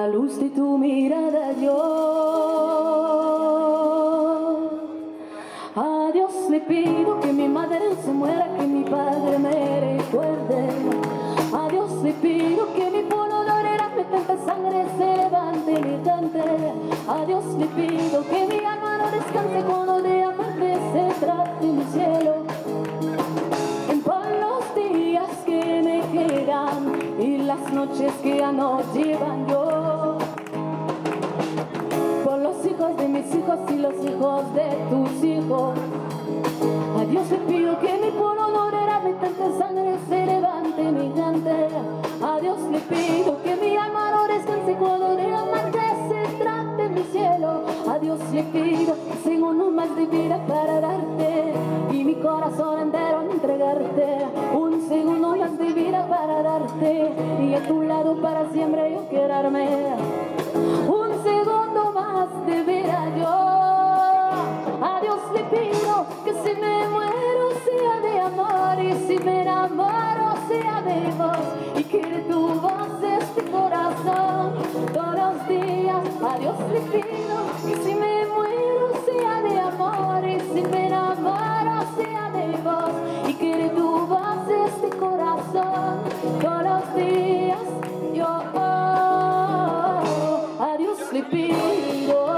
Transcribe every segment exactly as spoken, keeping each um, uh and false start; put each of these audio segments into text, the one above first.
la luz de tu mirada yo a Dios le pido que mi madre se muera, que mi padre me recuerde. A Dios le pido que mi pueblo dolera, me tanta sangre se levante y me cante. A Dios le pido que mi alma no descanse cuando de amarte se trate mi cielo. En por los días que me quedan y las noches que ya no llevan yo, por los hijos de mis hijos y los hijos de tus hijos. A Dios le pido que mi pueblo no derrame tanta sangre, se levante mi cante. A Dios le pido que mi alma no descanse cuando de amarte se trate mi cielo. A Dios le pido que tengo uno más de vida para darte y mi corazón entero entregarte. Un segundo más de vida para darte y a tu lado para siempre yo quedarme. Un segundo más de vida yo. A Dios le pido que si me muero sea de amor y si me enamoro sea de vos y que de tu voz este corazón todos los días. A Dios le pido que si me muero sea de amor y si me enamoro sea de vos y que de tu voz este corazón todos los días. Yo oh, a Dios le pido.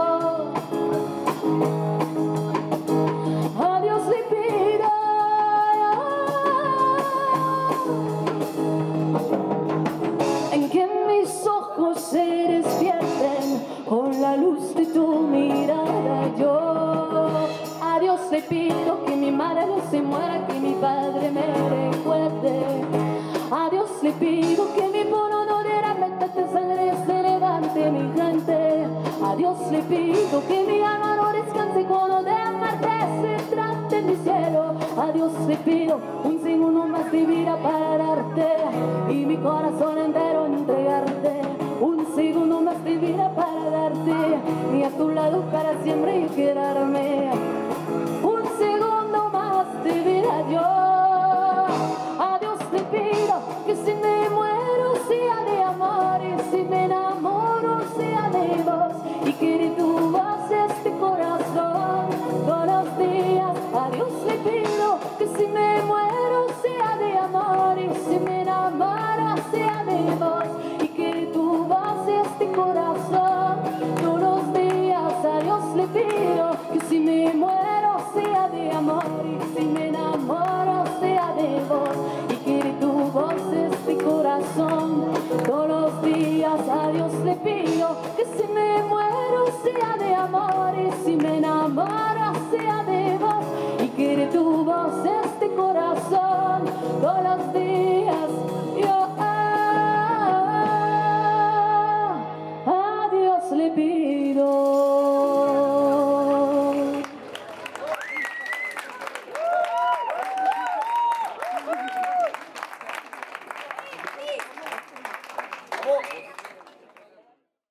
Se despierten con la luz de tu mirada yo a Dios le pido que mi madre no se muera, que mi padre me recuerde. A Dios le pido que mi pueblo no derrame tanta sangre, se levante mi gente. A Dios le pido que mi alma no descanse cuando de amarte se trate mi cielo. A Dios le pido un segundo más de vida para darte y mi corazón entero entregarte. Un segundo más de vida para darte y a tu lado para siempre y quedarme. Un segundo más de vida yo. A Dios le pido que si me muero sea de amor y si me enamoro sea de vos y que de tu voz este corazón todos los días. A Dios le pido que si me muero sea de amor y si me enamoro sea de vos y que de tu voz este corazón todos los días. A Dios le pido que si me muero sea de amor y si me enamoro sea de vos y que de tu voz este corazón todos los días. A Dios le pido que si me muero sea de amor y si me enamoro sea de vos y que de tu voz este corazón todos los días.